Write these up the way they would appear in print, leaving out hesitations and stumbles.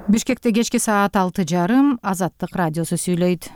Бишкекте кечки саат 6:30 Азаттык радиосу сүйлөйт.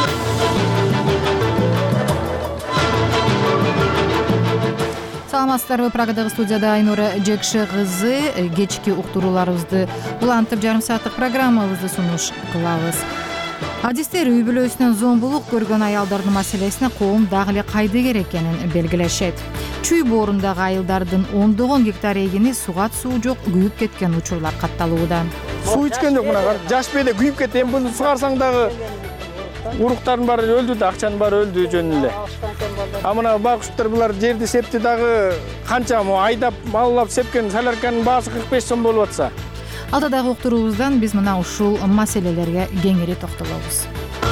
Саламатсыздарбы, Прагадагы студияда Айнура Жекше кызы. Кечки уктурууларыбызды улантып жарым сааттык программабызды сунуш кылабыз. Адистер үй бүлөсүнөн зомбулук көргөн аялдардын маселесине коом дагы эле кайдыгер экенин белгилешет. Чүй боорундагы айылдардын ондогон гектар эгини суга суу жок, күйүп кеткен учурлар катталууда. Суу ичкен жок, мына жаш бейде күйүп кетти. Эми буну сугарсаң дагы уруктардын баары өлдү да, акчанын баары өлдү жөн эле. А мына байкуштар булар жерди септи дагы канча айдап, маллап сепкен солярканын баасы 45 сом болуп атса. Алдыдагы уктуруубуздан биз мына ушул маселелерге кеңири токтолобуз.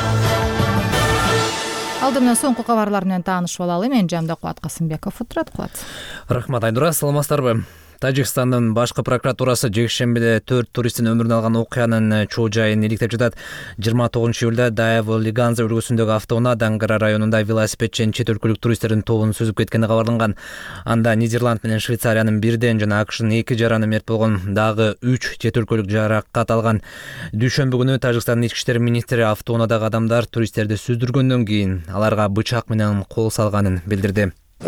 Алдымдан соңку кабарлар менен таанышып алалы. Мен жамда Кубат Касымбеков отурат. Кубат. Рахмат, Айнура, саламатсыздарбы? Тажикстандын башкы прокуратурасы жекшембиде 4 туристтин өмүрүн алган окуянын чоо жайын иликтеп жатат. 29-июлда Даево-Лиганза өлкөсүндөгү автоунаа Дангара районунда велосипедчинин чет өлкөлүк туристтердин тобун сүзүп кеткени кабарланган. Анда Нидерланд менен Швейцариянын бирден жана АКШнын 2 жараны мерт болгон, дагы 3 чет өлкөлүк жаракат алган. Дүйшөмбү күнү Тажикстандын ички иштер министри автоунаадагы адамдар туристтерди сүздүргөндөн кийин аларга бычак менен кол салганын билдирди.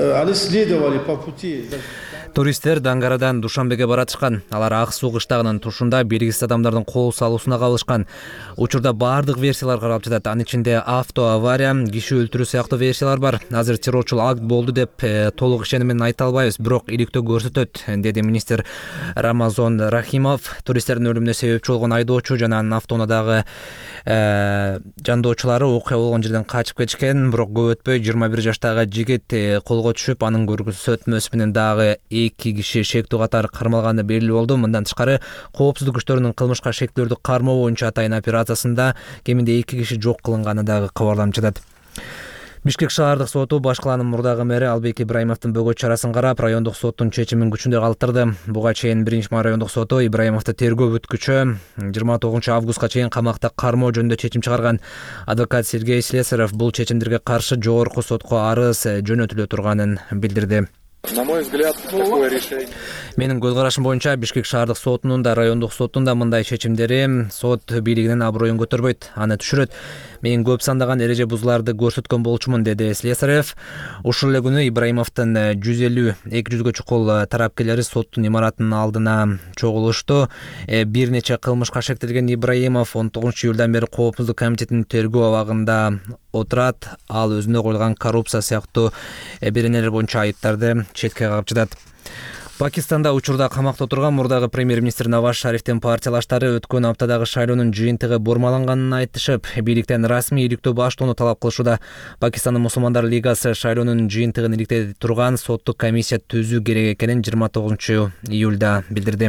Туристтер Дангарадан Душанбеге баратышкан. Алар Ак суу кыштагынын тушунда белгисиз адамдардын кол салуусуна кабылышкан. Учурда бардык версиялар каралып жатат. Анын ичинде автоавария, киши өлтүрүү сыяктуу версиялар бар. Азыр террорчул акт болду деп толук ишеним менен айта албайбыз, бирок иликтөө көрсөтөт, деди министр Рамазон Рахимов. Туристтердин өлүмүнө себепчи болгон айдоочу жана анын автоунаадагы жандоочулары окуя болгон жерден качып кетишкен, бирок көп өтпөй 21 жаштагы жигит колго түшүп, анын көрсөтмөсү менен дагы 2 киши шектүү катары кармалганы белгилүү болду. Мындан тышкары, коопсуздук күчтөрүнүн кылмышка шектүүлөрдү кармоо боюнча атайын операциясында кеминде 2 киши жок кылынганы дагы кабарланып жатат. Бишкек шаардык соту баш калаанын мурдагы мэри Албек Ибраимовдун бөгөт чарасын карап, райондук соттун чечимин күчүндө калтырды. Буга чейин 1-май райондук соту Ибраимовду тергөө бүткүчө 29-августка чейин камакта кармоо жөнүндө чечим чыгарган. Адвокат Сергей Слесарев бул чечимдерге каршы жогорку сотко арыз жөнөтүлө турганын билдирди. На мой взгляд, такое решение. Менин көз карашым боюнча Бишкек шаардык сотунун да, райондук соттун да мындай чечимдери сот бийлигинин аброюн көтөрбөйт, аны түшүрөт. Мен көп сандаган эреже бузууларды көрсөткөн болчумун, деди Слесарев. Ушул эле күнү Ибраимовдун 150-200гө чукул тарапкерлери соттун имаратынын алдына чогулушту. Бир нече кылмышка шектелген Ибраимов 19-июлдан бери Коопсуздук комитетинин тергөө абагында отурат. Ал өзүнө коюлган коррупция сыяктуу беренелер боюнча айыптарды четке кагып жатат. Пакистанда учурда камакта отурган мурдагы премьер-министр Наваз Шарифтин партиялаштары өткөн аптадагы шайлоонун жыйынтыгы бурмаланганын айтышып, бийликтен расмий иликтөө баштоону талап кылышууда. Пакистандын мусулмандар лигасы шайлоонун жыйынтыгын иликтей турган соттук комиссия түзүү керек экенин 29-июлда билдирди.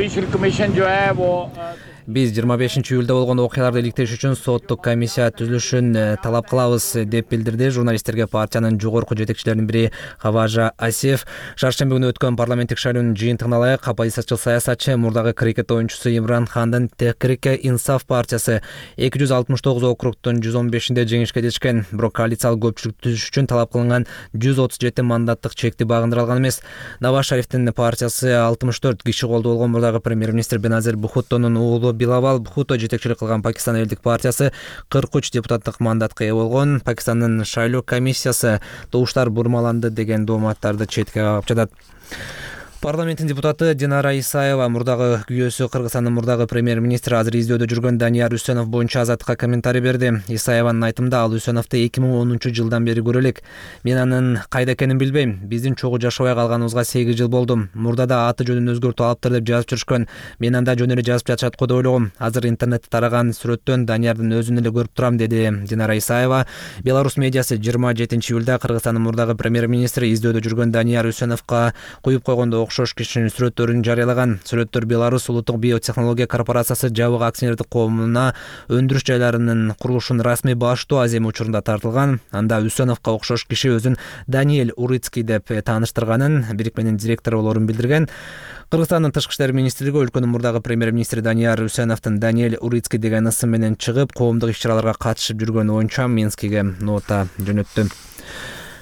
Биз 25-июлда болгон окуяларды иликтеш үчүн соттук комиссия түзүлүшүн талап кылабыз, деп билдирди журналисттерге партиянын жогорку жетекчилеринин бири Хаважа Асиф. Шаршемби күнү өткөн парламенттик шайлоонун жыйынтыгына ылайык оппозициячыл саясатчы, мурдагы крикет оюнчусу Имран Хандын Tehrik-e-Insaf партиясы 269 округтун 115-inde жеңишке жетишкен, бирок коалициялык көпчүлүк түзүш үчүн талап кылынган 137 мандаттык чекти багындыра алган эмес. Наваз Шарифтин партиясы 64 киши колдоо болгон мурдагы премьер-министр Беназир Бхуттонун уулу Билавал Бхутто жетекчилик кылган Пакистан элдик партиясы 43 депутаттык мандатка ээ болгон. Пакистандын шайлоо комиссиясы добуштар бурмаланды деген дооматтарды четке кагып жатат. Парламенттин депутаты Динара Исаева мурдагы күйөөсү Кыргызстандын мурдагы премьер-министри азыр издөөдө жүргөн Данияр Үсөнов боюнча Азаттыкка комментарий берди. Исаеванын айтымында, ал Үсөновду 2010-жылдан бери көрө элек. Мен анын кайда экенин билбейм. Биздин чогуу жашабай калганыбызга 8 жыл болду. Мурда да аты жөнүн өзгөртүп алыптыр деп жазып жүрүшкөн. Мен анда жөн эле жазып жатышат го деп ойлогом. Азыр интернетте тараган сүрөттөн Даниярдын өзүн эле көрүп турам, деди Динара Исаева. Беларусь медиасы 27-июлда Кыргызстандын мурдагы премьер-министри издөөдө жүргөн Данияр Үсөновго куюп койгондо окшош кишинин сүрөттөрүн жарыялаган. Сүрөттөр Беларусь улуттук биотехнология корпорациясы жабык акционердик коомуна өндүрүш жайларынын курулушун расмий баштоо аземи учурунда тартылган. Анда Үсөновго окшош киши өзүн Даниэль Урицкий деп тааныштырганын, бирикменин директору болорун билдирген. Кыргызстандын тышкы иштер министрлиги өлкөнүн мурдагы премьер-министри Данияр Үсөновдун Даниэль Урицкий деген ысым менен чыгып, коомдук иш-чараларга катышып жүргөнү боюнча Минскиге нота жөнөттү.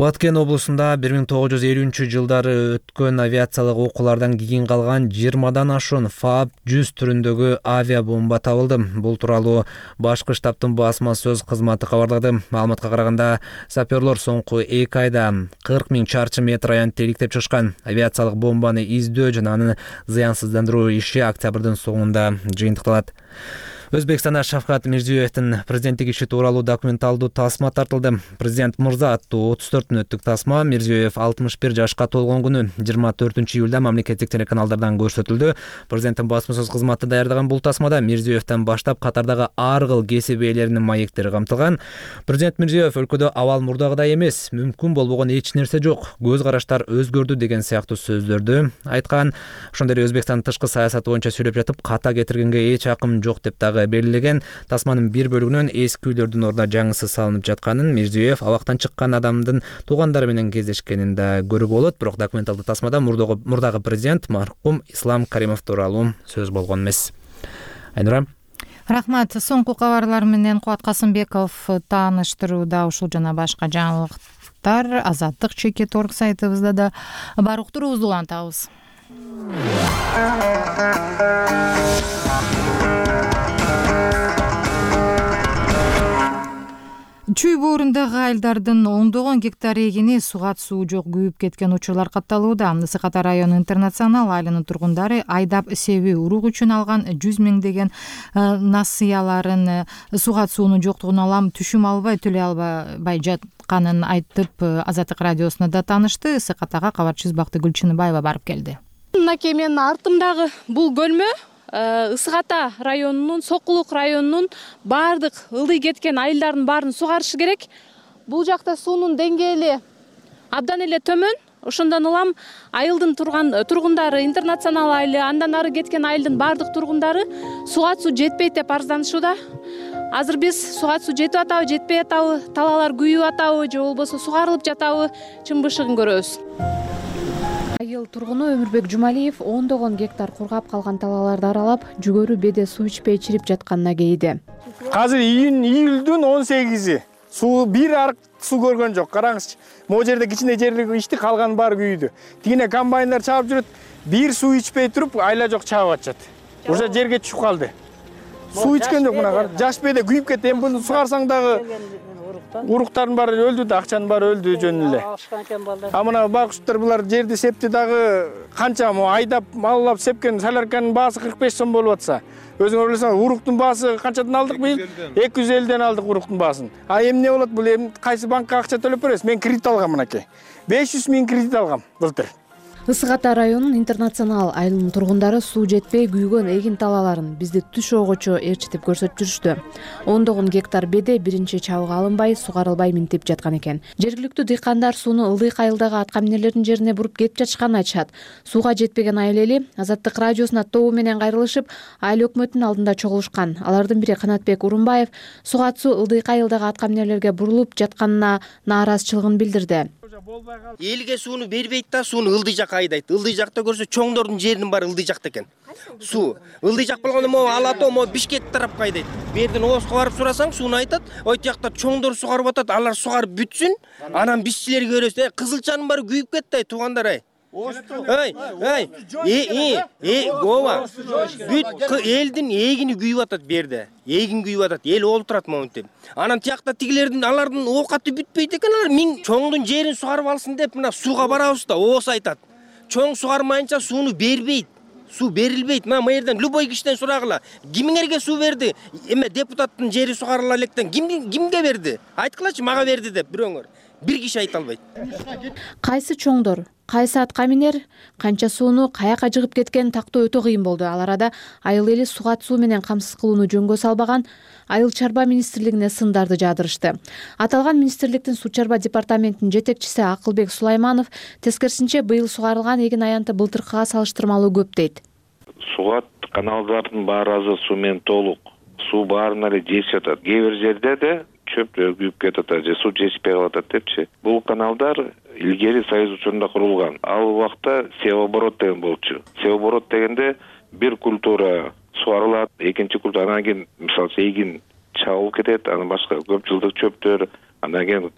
Баткен облусунда 1950-жылдары өткөн авиациялык окуулардан кийин калган 20дан ашуун ФАБ-100 түрүндөгү авиабомба табылды. Бул тууралуу башкы штабтын басма сөз кызматы кабарлады. Маалыматка караганда, саперлор соңку 2 айда 40 000 чарчы метр аянтты иликтеп чыгышкан. Авиациялык бомбаны издөө жана аны зыянсыздандыруу иши октябрдын соңунда жыйынтыкталат. Өзбекстанда Шавкат Мирзиёевдин президенттик иши тууралуу документалдуу тасма тартылды. Президент мырза аттуу 34 мүнөттүк тасма Мирзиёев 61 жашка толгон күнү 24 июлда мамлекеттик телеканалдардан көрсөтүлдү. Президенттин басма сөз кызматы даярдаган бул тасмада Мирзиёевден баштап катардагы ар кыл кесип ээлеринин маектери камтылган. Президент Мирзиёев өлкөдө абал мурдагыдай эмес, мүмкүн болбогон эч нерсе жок, көз караштар өзгөрдү деген сыяктуу сөздөрдү айткан. Ошондой эле Өзбекстан тышкы саясаты боюнча сүйлөп жатып, ката кетиргенге эч акым жок деп дагы белгилеген. Тасманын бир бөлүгүнөн эски үйлөрдүн ордуна жаңысы салынып жатканын, Мирзиёев абактан чыккан адамдын туугандары менен кездешкенин да көрүүгө болот. Бирок документалдуу тасмада мурдагы президент маркум Ислам Каримов тууралуу сөз болгон эмес. Айнура. Рахмат. Соңку кабарлар менен Кубат Касымбеков тааныштырууда. Ушул жана башка жаңылыктар Азаттык чекит орг сайтыбызда да бар. Уктуруубузду улантабыз. Чүй боорундагы айылдардын ондогон гектар эгини суга суу жок күйүп кеткен учурлар катталууда. Ысык Ата району интернационал айылынын тургундары айдап себи урук үчүн алган 100 миңдеген насыяларын суга суунун жоктугуна алам түшүм албай төлөй албай жатканын айтып, Азаттык радиосуна да таанышты. Ысык Атага кабарчыбыз Бактыгүл Чыныбаева барып келди. Мынакей менин артымдагы бул көлмө Ысык Ата районунун, Сокулук районунун бардык ылдый кеткен айылдардын баарын сугарышы керек. Бул жакта суунун деңгээли абдан эле төмөн. Ошондон улам айылдын тургундары, интернационал айылы, андан ары кеткен айылдын бардык тургундары суга суу жетпейт деп арызданышууда. Азыр биз суга суу жетип атабы, жетпей атабы, талаалар күйүп атабы же болбосо сугарылып жатабы, чын бышыгын көрөбүз. Айыл тургуну Өмүрбек Жумалиев ондогон гектар кургап калган талааларды аралап, жүгөрү беде суу ичпей чирип жатканына кейди. Азыр июлдун 18-и. Суу бир арык суу көргөн жок. Караңызчы. Могу жерде кичине жерлик ичти, калган баары күйдү. Тигине комбайндар чаап жүрөт, бир суу ичпей туруп, айла жок чаап атышат. Уже жерге түшүп калды. Суу ичкен жок, мына кар. Жаш беде күйүп кетти. Эми буну сугарсаң дагы уруктардын баары өлдү да, акчанын баары өлдү жөн эле. А мына байкуштар булар жерди септи дагы канча айдап, маллап сепкен солярканын баасы 45 сом болуп атса. Өзүңөр ойлосоңуз, уруктун баасы канчадан алдык быйыл? 250ден алдык уруктун баасын. А эмне болот бул? Эми кайсы банкка акча төлөп беребиз? Мен кредит алгам мынакей. 500 миң кредит алгам былтыр. Ысык Ата районунун интернационал айылынын тургундары суу жетпей күйгөн эгин талааларын бизди түш огочо ээрчитип көрсөтүп жүрүштү. Ондогон гектар беде биринчи чабыга алынбай, сугарылбай минтип жаткан экен. Жергиликтүү дыйкандар сууну ылдый айылдагы ат каминерлердин жерине буруп кетип жатышканын айтышат. Сууга жетпеген айыл эли Азаттык радиосуна тобу менен кайрылышып, айыл өкмөтүнүн алдында чогулушкан. Алардын бири Канатбек Урунбаев суга суу ылдый айылдагы ат каминерлерге бурулуп жатканына нааразычылыгын билдирди. Элге сууну бербейт да, сууну ылдый жакка айдайт. Ылдый жакта көрсө чоңдордун жеринин баары ылдый жакта экен. Суу ылдый жак болгондо могу Алатоо, могу Бишкек тарапка айдайт. Берден Ооска барып сурасаң, сууну айтат. Ойт жакта чоңдор сугарып атат, алар сугарып бүтсүн. Анан бишчилерге көрөсүз, кызылчанын баары күйүп кетти ай, туугандар ай. Ооба. Бүт элдин эгини күйүп атат берде. Эгин күйүп атат, эл олтурат моментте. Анан тиякта тигилердин, алардын оокаты бүтпөйт экен, алар миң чоңдун жерин сугарып алсын деп мына сууга барабыз да, Оос айтат. Чоң сугармайынча сууну бербейт. Суу берилбейт. Мына жерден любой кишиден сурагыла. Кимиңерге суу берди? Эме депутаттын жери сугарыла электен кимге берди? Айткылачы, мага берди деп бирөөңөр. Бир киши айта албайт. Кайсы чоңдор, кайсы ат каминер, канча сууну каяка жыгып кеткен тактоо өтө кыйын болду. Ал арада айыл эли суга суу менен камсыз кылууну жөнгө салбаган Айыл чарба министрлигине сындарды жаадырышты. Аталган министрликтин суу чарба департаментинин жетекчиси Акылбек Сулайманов тескерисинче быйыл сугарылган эгин аянты былтыркыга салыштырмалуу көп дейт. Сугат каналдардын баары азыр суу менен толук. Суу баарына эле жетип атат. Кээ бир жерде де чөптөр күйүп кетип атат же суу жетишпей калып атат депчи. Бул каналдар илгери Союз учурунда курулган. Ал убакта севооборот деген болчу. Севооборот дегенде бир культура сугарылат, экинчи культура, анан кийин мисалы эгин чабылып кетет, анан башка көп жылдык чөптөр, анан кийин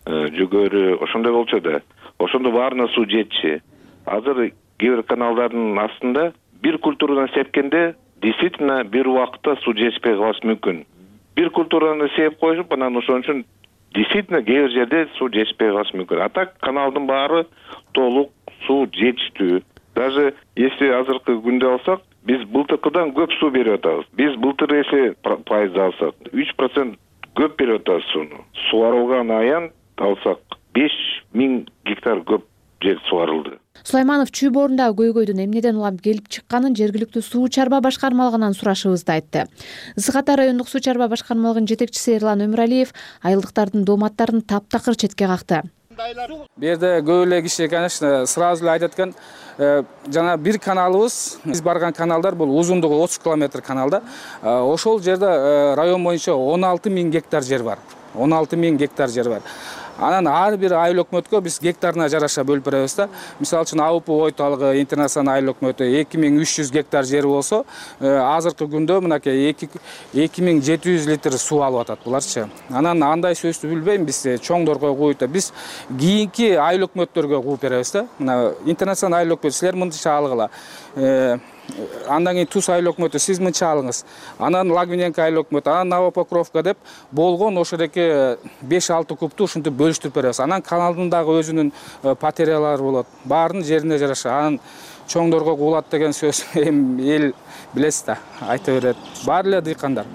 жүгөрү ошондой болчу да. Ошондо баарына суу жетчү. Азыр кээ бир каналдардын астында бир культурадан сепкенде действительно бир убакытта суу жетишпей калышы мүмкүн. Бир культураны сеп коюп, анан ошон үчүн действительно кээ бир жерде суу жетишпей калышы мүмкүн. А так каналдын баары толук суу жетиштүү. Даже если азыркы күндө алсак, биз былтыркыдан көп суу берип атабыз. Биз былтыр если пайызды алсак, 3% көп берип атабыз сууну. Сугарылган аян алсак 5000 гектар көп жер сугарылды. Сулайманов чүй боорундағы көйгөйдүн эмнеден улам келип чыкканын жергиликтүү суу чарба башкармалыгынан сурашыбызды айтты. Ысык Ата райондук суу чарба башкармалыгынын жетекчиси Эрлан Өмүралиев айылдыктардын дооматтарын таптакыр четке какты. Бу жерде көп эле киши, конечно, сразу эле айтат экен, жана бир каналыбыз, биз барган каналдар бул узундугу 30 километр каналда. Ошол жерде район боюнча 16 000 гектар жер бар. 16 000 гектар жер бар. Анан ар бир айыл өкмөткө биз гектарына жараша бөлүп беребиз да. Мисалы үчүн АУП ойталыгы интернационал айыл өкмөтү 2300 гектар жери болсо, азыркы күндө мынакей 2700 литр суу алып атат буларчы. Анан андай сөздү билбейм, биз чоңдорго кууйт да, биз кийинки айыл өкмөттөргө кууп беребиз да. Мына интернационал айыл өкмөтү силер мынча алгыла. Андан кийин Туз айыл өкмөтү сиз мынча алыңыз. Анан Лагвиненко айыл өкмөтү, анан Новопокровка деп болгон ошодеки 5-6 кубту ушинтип бөлүштүрүп беребиз. Анан каналдын дагы өзүнүн патериялары болот. Баарынын жерине жараша. Анан чоңдорго куулат деген сөз эл билесиз да, айта берет. Баары эле дыйкандар.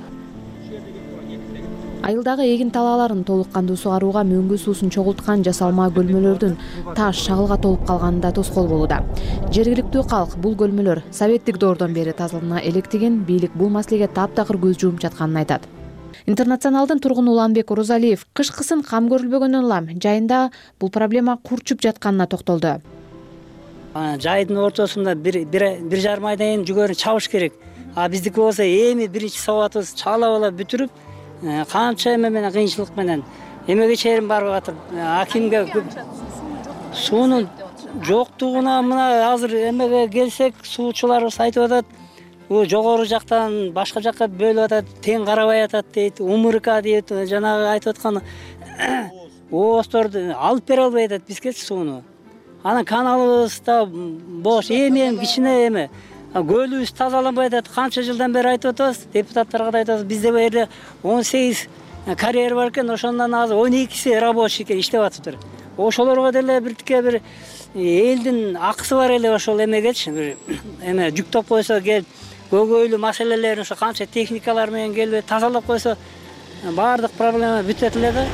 Айылдагы эгин талааларын толук кандуу сугарууга мөңгү суусун чогулткан жасалма көлмөлөрдүн таш шагылга толуп калганында тоскоол болууда. Жергиликтүү калк бул көлмөлөр советтик доордон бери тазалана электеген, бийлик бул маселеге таптакыр көз жумуп жатканын айтат. Интернационалдын тургуну Уланбек Орозалиев кышкысын кам көрүлбөгөндөн улам жайында бул проблема курчуп жатканына токтолду. Жайдын ортосунда бир жарым айдан кийин жүгөрү чабыш керек. А биздики болсо эми биринчи сабатыбыз чаалап алып бүтүрүп, канча эме менен кыйынчылык менен эмеге чейин барып атып, акимге суунун жоктугуна мына азыр эмеге келсек, суучуларыбыз айтып атат, бул жогору жактан башка жакка бөлүп атат, тең карабай атат дейт, УМРК дейт, жанагы айтып аткан оозторду алып бере албай атат бизге сууну. Анан каналыбыз да бош, эми кичине эме көлүбүз тазаланбай атат. Канча жылдан бери айтып атабыз, депутаттарга да айтабыз, бизде бу жерде 18 карьер бар экен, ошондон азыр 12си рабочий иштеп атыптыр. Ошолорго деле бир элдин акысы бар эле ошол эмегечи, бир эме жүктөп койсо келип, көйгөйлүү маселелерин ошо канча техникалар менен келип тазалап койсо, баардык проблема бүтөт эле да.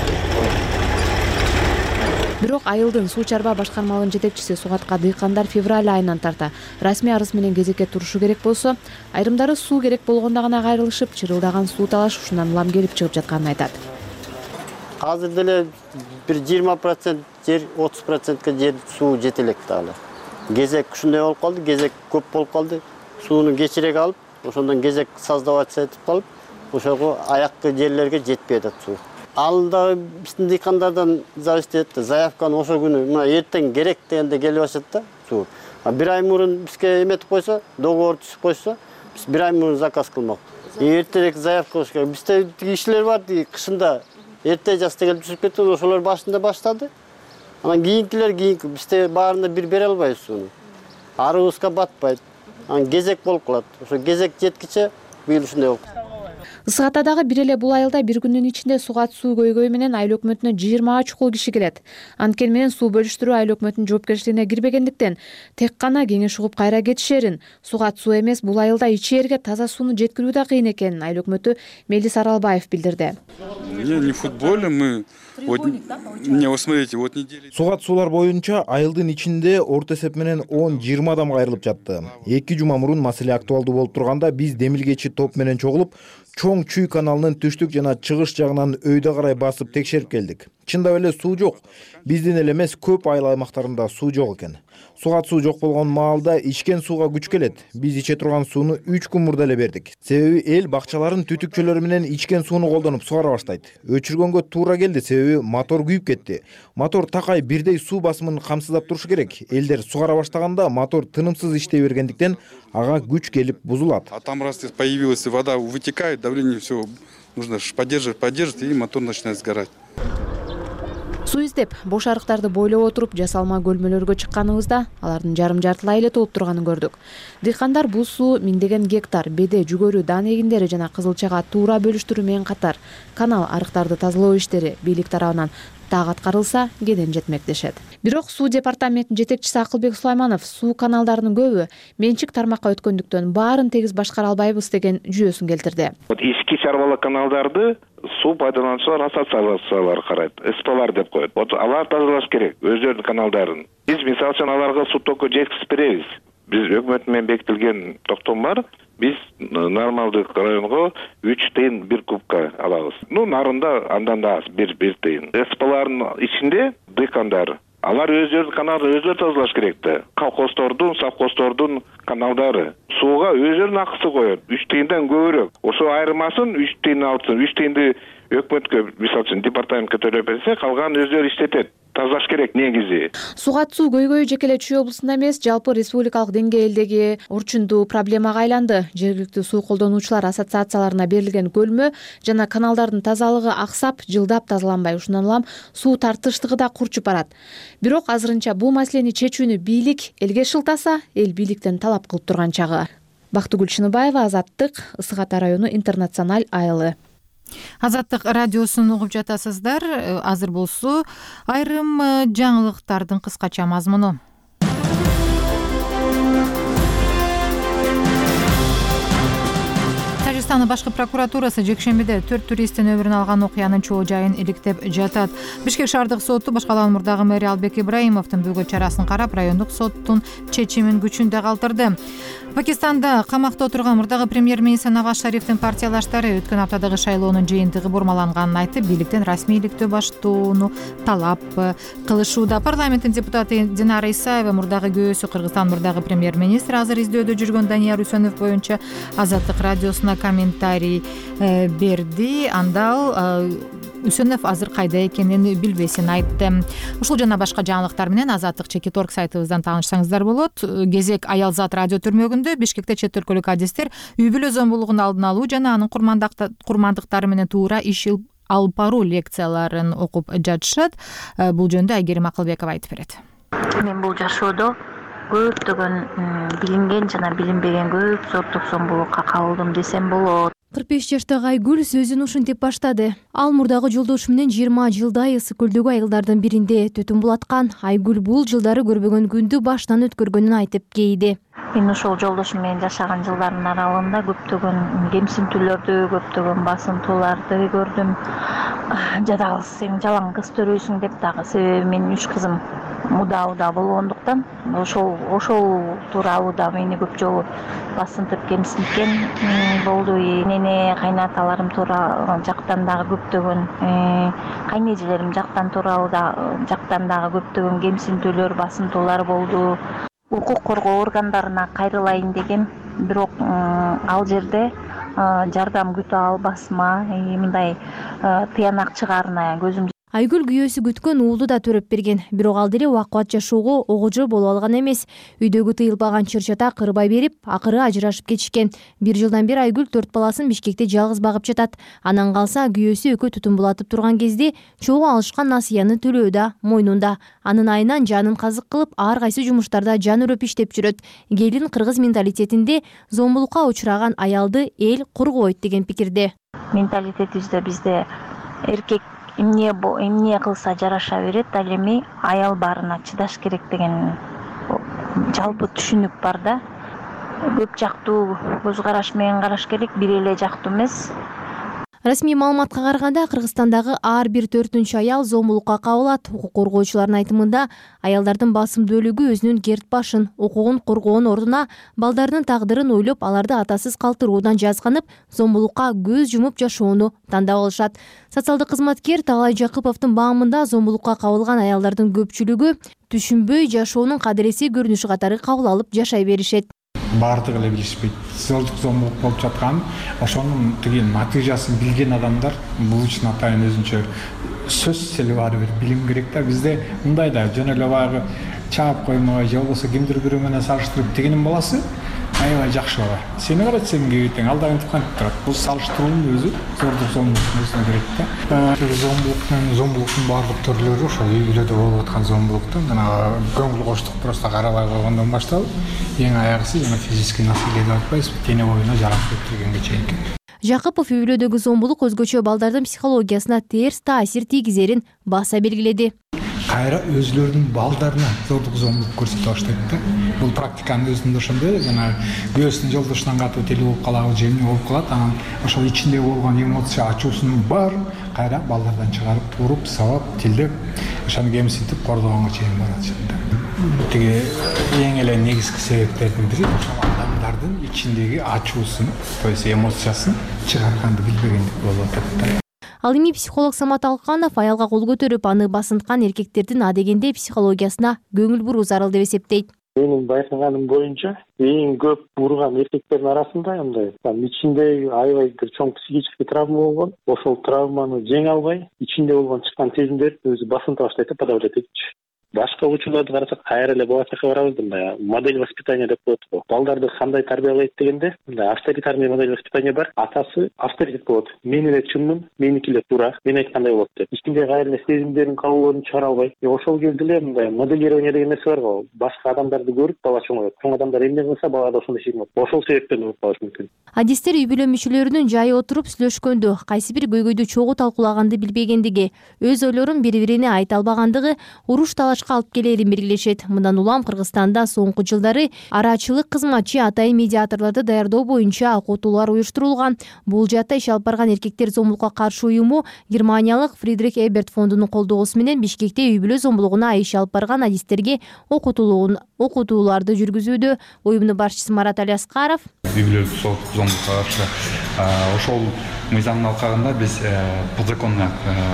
Бирок айылдын суу чарба башкармалыгынын жетекчиси Сугатка дыйкандар февраль айынан тарта расмий арыз менен кезекке турушу керек болсо, айрымдары суу керек болгондо гана кайрылышып, чырылдаган суу талаш ушундан улам келип чыгып жатканын айтат. Азыр деле бир 20% жер, 30%ка жер суу жете элек дагы. Кезек ушундай болуп калды, кезек көп болуп калды. Сууну кечирээк алып, ошондон кезек создаваться этип калып, ошого аяккы жерлерге жетпей атат суу. Ал да биздин дыйкандардан зависит этет. Заявканы ошо күнү мына эртең керек дегенде келип ашат да суу. Бир ай мурун бизге эметип койсо, договор түзүп койсо, биз бир ай мурун заказ кылмак. Эртерээк заявка кылыш керек. Бизде кишилер бар, кышында эрте жаста келип түзүп кетти, ошолор башында баштады. Анан кийинкилер бизде баарына бир бере албайбыз сууну. Арыбызга батпайт. Анан кезек болуп калат. Ошо кезек жеткиче быйыл ушундай болуп. Ысык Атадагы бир эле бул айылда бир күндүн ичинде суга суу көйгөй менен айыл өкмөтүнө 20 чукул киши келет. Анткени менен суу бөлүштүрүү айыл өкмөтүнүн жоопкерчилигине кирбегендиктен тек гана кеңеш угуп кайра кетишерин, суга суу эмес бул айылда ичээрге таза сууну жеткирүү да кыйын экенин айыл өкмөтү Мелис Аралбаев билдирди. Не в футболе мы Сугат суулар боюнча айылдын ичинде орто эсеп менен 10-20 адам кайрылып жатты. 2 жума мурун маселе актуалдуу болуп турганда биз демилгечи топ менен чогулуп, чоң Чүй каналынын түштүк жана чыгыш жагынан өйдө карай басып текшерип келдик. Чындап эле суу жок. Биздин эле эмес көп айыл аймактарында суу жок экен. Сугат суу жок болгон маалда ичкен сууга күч келет. Биз иче турган сууну 3 күн мурда эле бердик. Себеби эл бакчаларын түтүкчөлөрү менен ичкен сууну колдонуп сугара баштайт. Өчүргөнгө туура келди, себеби мотор күйүп кетти. Мотор такай бирдей суу басымын камсыздап турушу керек. Элдер сугара баштаганда мотор тынымсыз иштей бергендиктен ага күч келип бузулат. А там раз появилась вода, вытекает, давление все нужно поддерживать, и мотор начинает сгорать. Суу издеп бош арыктарды бойлоп отуруп жасалма көлмөлөргө чыкканыбызда алардын жарым-жартылай эле толуп турганын көрдүк. Дыйкандар бул суу миңдеген гектар беде, жүгөрү, дан эгиндери жана кызылчага туура бөлүштүрүү менен катар канал арыктарды тазалоо иштери бийлик тарабынан так аткарылса кенен жетмек дешет. Бирок суу департаментинин жетекчиси Акылбек Сулайманов суу каналдарынын көбү менчик тармакка өткөндүктөн баарын тегиз башкара албайбыз деген жүйөсүн келтирди. Ички чарбалык каналдарды суу пайдалануучулар ассоциациялар карайт, СПлар деп коет. Алар тазалаш керек өздөрүнүн каналдарын. Биз мисалы үчүн аларга суу токко жеткизип беребиз. Биз өкмөт менен бекитилген токтом бар. Биз нормалдык районго 3 тыйын 1 кубка алабыз. Нарында андан да аз 1 тыйын. СПлардын ичинде дыйкандар алар өздөрүнүн каналын өздөрү тазалаш керек да. Колхоздордун, совхоздордун каналдары сууга өздөрүнүн акысы коет. 3 тыйындан көбүрөөк. Ошо айырмасын 3 тыйын алсын. 3 тыйынды өкмөткө, мисалы үчүн департаментке төлөп берсе, калганын өздөрү иштетет. Тазалаш керек негизи. Сугат суу көйгөйү жеке эле Чүй облусунда эмес, жалпы республикалык деңгээлдеги орчундуу проблемага айланды. Жергиликтүү суу колдонуучулар ассоциацияларына берилген көлмө жана каналдардын тазалыгы аксап, жылдап тазаланбай, ушундан улам суу тартыштыгы да курчуп барат. Бирок азырынча бул маселени чечүүнү бийлик элге шылтаса, эл бийликтен талап кылып турган чагы. Бактыгүл Чыныбаева, Азаттык, Ысык Ата району, Интернациональ айылы. Азаттык радиосун угуп жатасыздар. Азыр болсо айрым жаңылыктардын кыскача мазмуну. Тажикстандын башкы прокуратурасы жекшембиде 4 туристтин өмүрүн алган окуянын чоо жайын иликтеп жатат. Бишкек шаардык соту башкалаанын мурдагы мэри Албек Ибраимовдун бөгөт чарасын карап, райондук соттун чечимин күчүндө калтырды. Пакистанда камакта отурган мурдагы премьер-министр Наваз Шарифтин партиялаштары өткөн аптадагы шайлоонун жыйынтыгы бурмаланганын айтып, бийликтен расмийликтөө баштоону талап кылышууда. Парламенттин депутаты Динара Исаева мурдагы күйөөсү Кыргызстан мурдагы премьер-министр азыр издөөдө жүргөн Данияр Үсөнов боюнча Азаттык радиосуна комментарий берди. Анда Үсөнов азыр кайда экенин билбесин айтты. Ушул жана башка жаңылыктар менен Азаттык Чекиторг сайтыбыздан таанышсаңыздар болот. Кезек Аялзат радио түрмөгүндө Бишкекте чет өлкөлүк адистер үй бүлө зомбулугун алдын алуу жана анын курмандыктары менен туура иш алып баруу лекцияларын окуп жатышат. Бул жөнүндө Айгерим Акылбекова айтып берет. Мен бул жашоодо көптөгөн билинген жана билинбеген көп соттук зомбулукка кабылдым десем болот. 45 жаштагы Айгүл сөзүн ушинтип баштады. Ал мурдагы жолдошу менен 20 жылдай Ысык көлдөгү айылдардын биринде төтүн булаткан. Айгүл бул жылдары көрбөгөн күндү баштан өткөргөнүн айтып кейди. Мен ошол жолдошум менен жашаган жылдардын аралыгында көптөгөн кемсинтүүлөрдү, көптөгөн басынтууларды көрдүм. Жадагы сен жалаң кыз төрөйсүң деп дагы, себеби менин 3 кызым муда болгондуктан ошол тууралуу да мени көп жолу басынтып кемсинткен болду. Нене кайнаталарым тууралуу жактан дагы көптөгөн кайнежелерим жактан дагы көптөгөн кемсинтүүлөр, басынтуулар болду. Укук коргоо органдарына кайрылайын дегем, бирок ал жерде жардам күтө албасыма, мындай тыянак чыгаарына көзүм. Айгүл күйөөсү күткөн уулду да төрөп берген, бирок ал деле убакыт жашоого огожо боло алган эмес. Үйдөгү тыйылбаган чыр-чата кырбай берип, акыры ажырашып кетишкен. 1 жылдан бери Айгүл 4 баласын Бишкекте жалгыз багып жатат. Анан калса күйөөсү экөө түтүн булатып турган кезде чогуу алышкан насыяны төлөө да мойнунда. Анын айынан жанын казык кылып, ар кайсы жумуштарда жан өрөп иштеп жүрөт. Келин кыргыз менталитетинде зомбулукка учураган аялды эл коргойт деген пикирде. Менталитетибизде бизде эркек эмне кылса жараша берет, ал эми аял баарына чыдаш керек деген жалпы түшүнүк бар да. Көп жактуу көз караш менен караш керек, бир эле жактуу эмес. Расмий маалыматка караганда Кыргызстандагы ар бир 4-чү аял зомбулукка кабылат. Укук коргоочулардын айтымында аялдардын басымдуулугу өзүнүн керт башын, укугун коргоонун ордуна балдарынын тагдырын ойлоп, аларды атасыз калтыруудан жазганып, зомбулукка көз жумуп жашоону тандап алышат. Социалдык кызматкер Талай Жакыповдун баамында зомбулукка кабылган аялдардын көпчүлүгү түшүнбөй жашоонун кадыреси көрүнүшү катары кабыл алып жашай беришет. Бардыгы эле билишпейт. Сыйлык зомбулук болуп жаткан, ошонун тиги натыйжасын билген адамдар бул үчүн атайын өзүнчө сөзсүз эле баары бир билим керек да. Бизде мындай да жөн эле баягы чаап коймой же болбосо кимдир бирөө менен салыштырып тигинин баласы аябай жакшы бала. Сени карайт, сен кегетең алдагы имтиханды турат. Бул салыштыруунун өзү зордук зомбулуктун өзүнө кирет да. Зомбулуктун баардык түрлөрү ошол үй бүлөдө болуп аткан зомбулуктун жанагы көңүл коштук просто карабай койгондон башталып, эң аягысы жана физический насилие деп атпайбызбы, тене боюна жарак келтиргенге чейинки. Жакыпов үй бүлөдөгү зомбулук өзгөчө балдардын психологиясына терс таасир тийгизерин баса белгиледи. Кайра өзлөрүнүн балдарына зордук зомбулук көрсөтө баштайт да. Бул практиканын өзүндө ошондой, жана күйөөсүнүн жолдошунан катуу тили болуп калабы, жемне болуп калат, анан ошол ичинде болгон эмоция, ачуусунун баарын кайра балдардан чыгарып, уруп, сабап, тилдеп, ошону кемсинтип кордогонго чейин барат. Тиги эң эле негизги себептердин бири ошол адамдардын ичиндеги ачуусун, то есть эмоциясын чыгарганды билбегендик болуп атат. Ал эми психолог Самат Алканов аялга кол көтөрүп, аны басынткан эркектердин адегенде психологиясына көңүл буруу зарыл деп эсептейт. Менин байкаганым боюнча эң көп урган эркектердин арасында мындай ичинде аябай бир чоң психический травма болгон, ошол травманы жеңе албай, ичинде болгон чыккан сезимдер өзү басынта баштайт да, подавлять этчи. Башка учурларды карасак, кайра эле балачакка барабыз, мындай модель воспитания деп коет го. Балдарды кандай тарбиялайт дегенде, мындай авторитарный модель воспитания бар. Атасы авторитет болот. Мен эле чынмын, меники эле туура, мен айткандай болот деп. Ичинде кайра эле сезимдерин, кабылоорун чыгара албай. Ошол кезде эле мындай моделирование деген нерсе бар го. Башка адамдарды көрүп бала чоңойот. Чоң адамдар эмне кылса бала да ошондой сезим болот. Ошол себептен болуп калышы мүмкүн. Адистер үй бүлө мүчөлөрүнүн жайы отуруп сүйлөшкөндө кайсы бир көйгөйдү чогуу талкуулаганды билбегендиги, өз ойлорун бири-бирине айта албагандыгы уруш талашка алып келерин белгилешет. Мындан улам Кыргызстанда соңку жылдары арачылык кызматчы атайын медиаторлорду даярдоо боюнча окутуулар уюштурулган. Бул жаатта иш алып барган эркектер зомбулукка каршы уюму германиялык Фридрих Эберт фондунун колдоосу менен Бишкекте үй бүлө зомбулугуна иш алып барган адистерге окутууларды жүргүзүүдө. Уюмдун башчысы Марат Алиаскаров үй бүлөлүк зомбулукка каршы ошол мыйзамдын алкагында биз подзаконно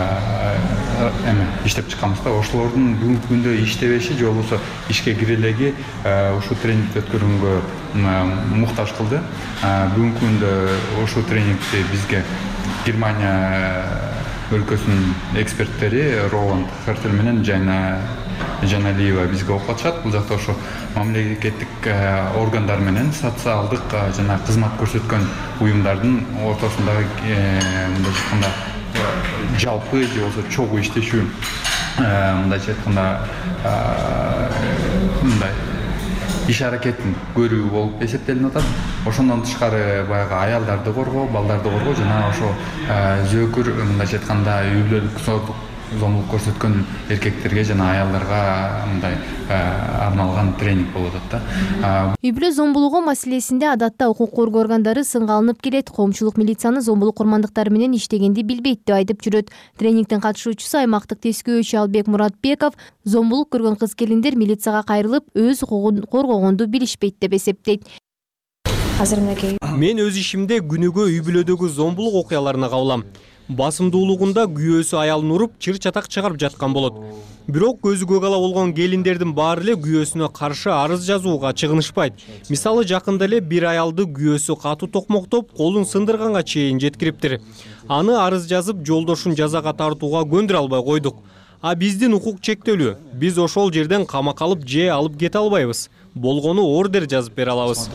иштеп чыкканбыз да. Ошолордун бүгүнкү күндө иштебеши же болбосо ишке кирелеги ушул тренингди өткөргөнгө муктаж кылды. Бүгүнкү күндө ушул тренингди бизге Германия өлкөсүнүн эксперттери Роланд Хертель менен Жаналиева бизге окуп атышат. Бул жакта ошо мамлекеттик органдар менен социалдык жана кызмат көрсөткөн уюмдардын ортосундагы мындайча айтканда жалпы же болбосо чогуу иштешүү, мындайча айтканда мындай иш аракетин көрүү болуп эсептелип атат. Ошондон тышкары баягы аялдарды коргоо, балдарды коргоо жана ошо зөөкүр мындайча айтканда үй бүлөлүк зомбулук көрсөткөн эркектерге жана аялдарга мындай арналган тренинг болуп атат да. Үй бүлө зомбулугу маселесинде адатта укук коргоо органдары сынга алынып келет. Коомчулук милициянын зомбулук курмандыктары менен иштегенди билбейт деп айтып жүрөт. Тренингдин катышуучусу аймактык тескөөчү Албек Муратбеков зомбулук көргөн кыз-келиндер милицияга кайрылып өз укугун коргогонду билишпейт деп эсептейт. Мен өз ишимде күнүгө үй бүлөдөгү зомбулук окуяларына кабылам. Басымдуулугунда күйөөсү аялын уруп, чыр-чатак чыгарып жаткан болот. Бирок көзү көк ала болгон келиндердин баары эле күйөөсүнө каршы арыз жазууга чыгынышпайт. Мисалы жакында эле бир аялды күйөөсү катуу токмоктоп, колун сындырганга чейин жеткириптир. Аны арыз жазып, жолдошун жазага тартууга көндүрө албай койдук. А биздин укук чектелүү. Биз ошол жерден камакка алып же алып кете албайбыз. Болгону ордер жазып бере алабыз.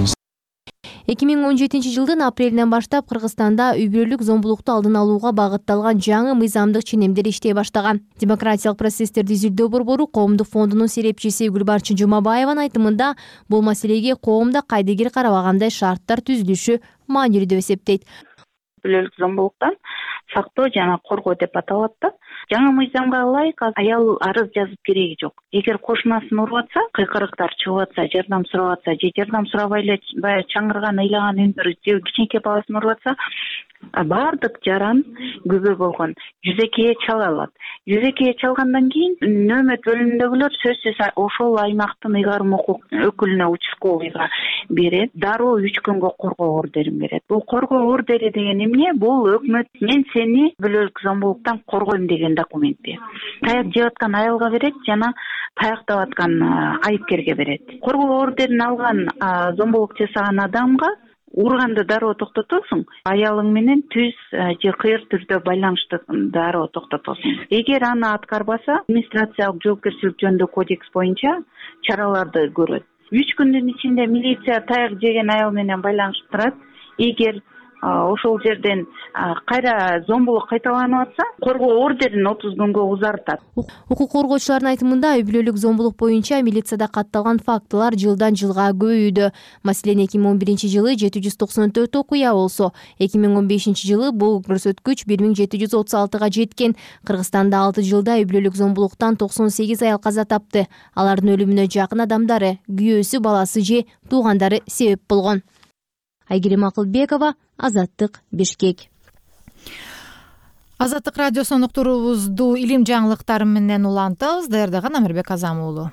2017 жылдын апрелинен баштап Кыргызстанда үй бүлөлүк зомбулукту алдын алууга багытталган жаңы мыйзамдык ченемдер иштей баштаган. Демократиялык процесстерди изилдөө борбору Коомдук фондунун серепчиси Гүлбарчын Жумабаеванын айтымында бул маселеге коомдо кайдыгер карабагандай шарттар түзүлүшү маанилүү деп эсептейт. Бүлөлүк зомбулуктан сактоо жана коргоо деп аталат да. Жаңы мыйзамга ылайык аял арыз жазып кереги жок. Эгер кошунасын уруп атса, кыйкырыктар чыгып атса, жардам сурап атса, же жардам сурабай эле баягы чаңырган, ыйлаган үндүр, же кичинекей баласын уруп атса, баардык жаран күбө болгон жүзөкөйгө чала алат. Жүзөкөйгө чалгандан кийин нөөмөт бөлүмүндөгүлөр сөзсүз ошол аймактын ыйгарым укук өкүлүнө участковыйга берет. Дароо 3 күнгө коргоо ордерин берет. Бул коргоо ордери деген эмне? Бул өкмөт мен сени бүлөлүк зомбулуктан коргойм деген документти. Таяк жеп аткан аялга берет жана таяктап аткан айыпкерге берет. Коргоо ордерин алган зомбулук жасаган адамга урганды дароо токтотосуң, аялың менен түз же кыйыр түрдө байланышты дароо токтотосуң. Эгер аны аткарбаса, администрациялык жоопкерчилик жөнүндө кодекс боюнча чараларды көрөт. 3 күндүн ичинде милиция таяк жеген аял менен байланышып турат. Эгер ошол жерден кайра зомбулук кайталанып атса, коргоо ордерин 30 күнгө узартат. Укук коргоочулардын айтымында үй бүлөлүк зомбулук боюнча милицияда катталган фактылар жылдан жылга көбөйүүдө. Маселен, 2011-жылы 794 окуя болсо, 2015-жылы бул көрсөткүч 1736-га жеткен. Кыргызстанда 6 жылда үй бүлөлүк зомбулуктан 98 аял каза тапты. Алардын өлүмүнө жакын адамдары, күйөөсү, баласы же туугандары себеп болгон. Айгерим Акылбекова, Азаттык, Бишкек. Азаттык радиосунун уктуруубузду илим жаңылыктары менен улантабыз. Даярдаган Амирбек Азам уулу.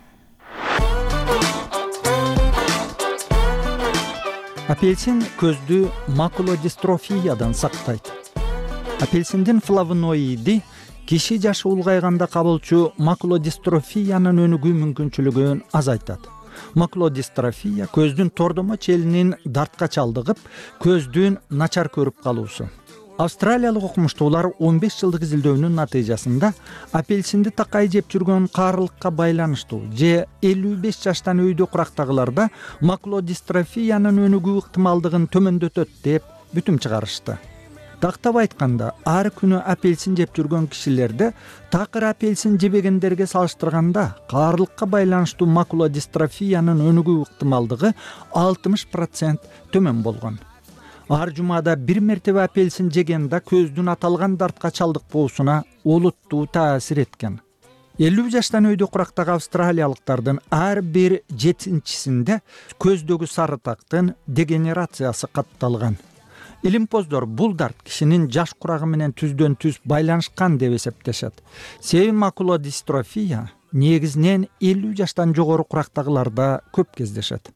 Апельсин көздү макулодистрофиядан сактайт. Апельсиндин флавоноиди киши жашы улгайганда кабылчу макулодистрофиянын өнүгүү мүмкүнчүлүгүн азайтат. Макулодистрофия көздүн тордомо челинин дартка чалдыгып, көздүн начар көрүп калуусу. Австралиялык окумуштуулар 15 жылдык изилдөөнүн натыйжасында апельсинди такай жеп жүргөн каарылыкка байланыштуу же 55 жаштан өйдө курактагыларда макулодистрофиянын өнүгүү ыктымалдыгын төмөндөтөт деп бүтүм чыгарышты. Тактап айтканда, ар күнү апельсин жеп жүргөн кишилерде такыр апельсин жебегендерге салыштырганда каарылыкка байланыштуу макулодистрофиянын өнүгүү ыктымалдыгы 60% төмөн болгон. Ар жумада бир мертебе апельсин жегенде көздүн аталган дартка чалдыкпоосуна олуттуу таасир эткен. 50 жаштан өйдө курактагы австралиялыктардын ар бир 7-синде көздөгү сарытактын дегенерациясы катталган. Илимпоздор бул дарт кишинин жаш курагы менен түздөн түз байланышкан деп эсептешет. Себеби макулодистрофия негизинен 50 жаштан жогору курактагыларда көп кездешет.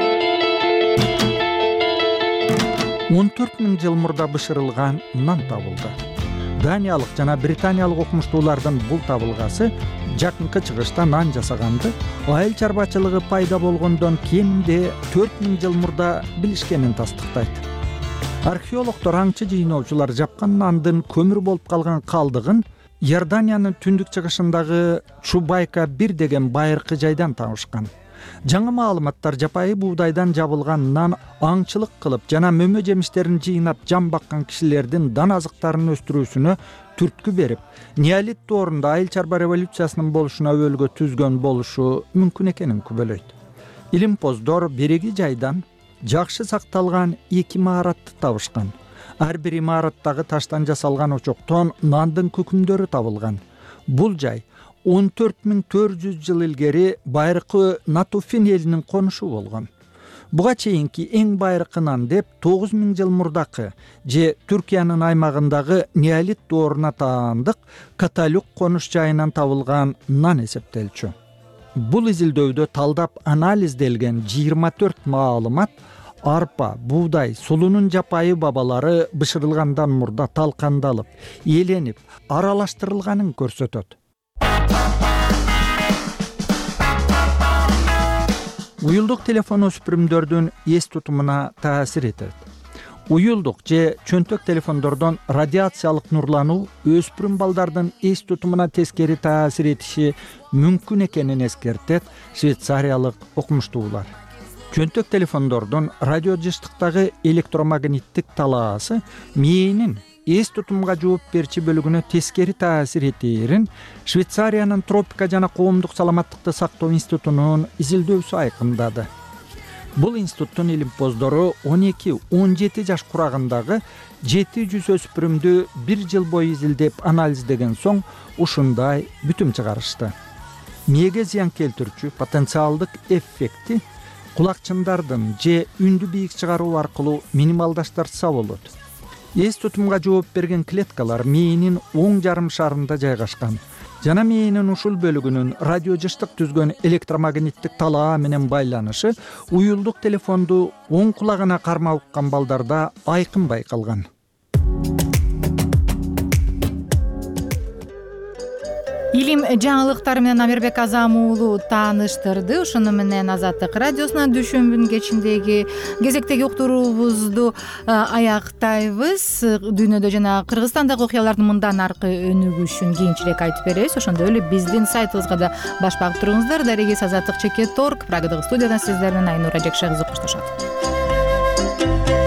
14 000 жыл мурда бышырылган нан табылды. Даниялык жана британиялык окумуштуулардын бул табылгасы жакынкы чыгышта нан жасаганды айыл чарбачылыгы пайда болгондон кеминде 4000 жыл мурда билишкенин тастыктайт. Археологдор аңчы жыйноочулар жапкан нандын көмүр болуп калган калдыгын Иорданиянын түндүк чыгышындагы Чубайка 1 деген байыркы жайдан табышкан. Жаңы маалыматтар жапайы буудайдан жабылган нан аңчылык кылып жана мөмө жемиштерин жыйнап жан баккан кишилердин дан азыктарын өстүрүүсүнө түрткү берип, неолит доорунда айыл чарба революциясынын болушуна өбөлгө түзгөн болушу мүмкүн экенин күбөлөйт. Илимпоздор береги жайдан жакшы сакталган 2 имаратты табышкан. Ар бир имараттагы таштан жасалган очоктон нандын көкүмдөрү табылган. Бул жай 14400 жыл илгери байыркы Натуфин элинин конушу болгон. Буга чейинки эң байыркы нан деп 9000 жыл мурдакы же Түркиянын аймагындагы неолит дооруна таандык Каталюк конуш жайынан табылган нан эсептелчү. Бул изилдөөдө талдап анализделген 24 маалымат арпа, буудай, сулунун жапайы бабалары бышырылгандан мурда талкандалып, eelенип, аралаштырылганын көрсөтөт. Уюлдук телефон өспүрүмдөрдүн эс тутумуна таасир этет. Уюлдук же чөнтөк телефондордон радиациялык нурлануу өспүрүм балдардын эс тутумуна тескери таасир этиши мүмкүн экенин эскертет швейцариялык окумуштуулар. Чөнтөк телефондордун радиожыштыктагы электромагниттик талаасы мээнин эс тутумга жооп берчи бөлүгүнө тескери таасир этээрин Швейцариянын тропика жана коомдук саламаттыкты сактоо институтунун изилдөөсү айкындады. Бул институттун илимпоздору 12-17 жаш курагындагы 700 өспүрүмдү 1 жыл бою изилдеп анализдеген соң ушундай бүтүм чыгарышты. Мээге зыян келтирүүчү потенциалдык эффекти кулакчындардын же үндү бийик чыгаруу аркылуу минималдаштырса болот. Эс тутумга жооп берген клеткалар мээнин оң жарым шарында жайгашкан. Жана мээнин ушул бөлүгүнүн радиожыштык түзгөн электромагниттик талаа менен байланышы уюлдук телефонду оң кулагына кармап уккан балдарда айкын байкалган. илим жаңылыктары менен Амирбек Азам уулу тааныштырды. Ошону менен Азаттык радиосунан дүйшөмбүнүн кечиндеги кезектеги уктуруубузду аяктайбыз. Дүйнөдө жана Кыргызстандагы окуялардын мындан аркы өнүгүшүн кийинчерээк айтып беребиз. Ошондой эле биздин сайтыбызга да баш багып туруңуздар. Дарегиз Азаттык ЧК Торг. Прагадагы студиядан сиздер менен Айнура Жекше кызы коштошот.